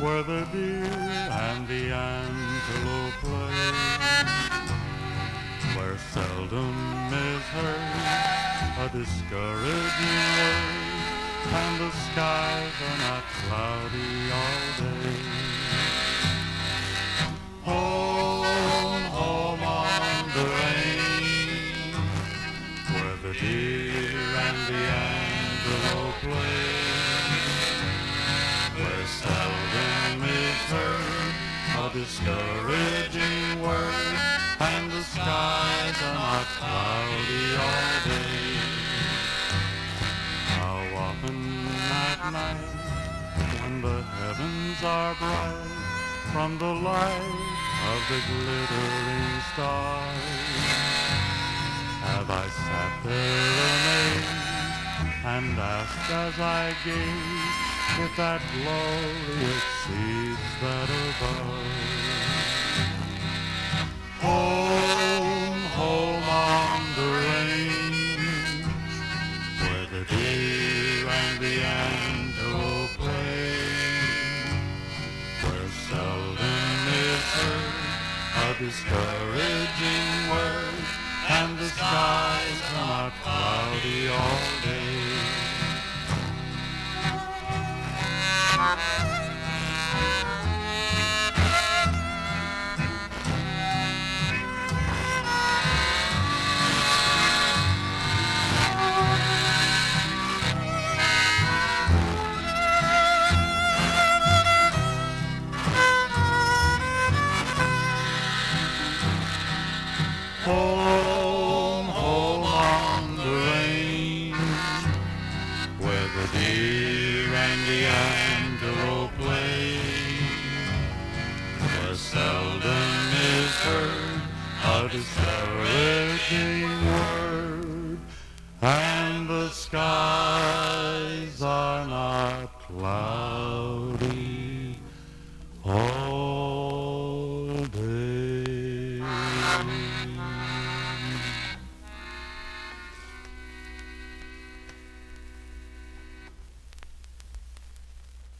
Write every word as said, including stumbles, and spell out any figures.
where the deer and the antelope play, where seldom is heard a discouraging word, and the skies are not cloudy all day. Home, home on the range, where the deer and the antelope play, where seldom is heard a discouraging word, and the skies are not cloudy all day. How often at night, when the heavens are bright from the light of the glittering stars, have I sat there amazed and asked as I gazed if that glory exceeds that above. Home, home on the range, where the deer and the antelope play, where seldom is heard a discouraging word, and the skies are not cloudy all day. Home, home on the range, where the deer and the antelope play, where seldom is heard a discouraging word, and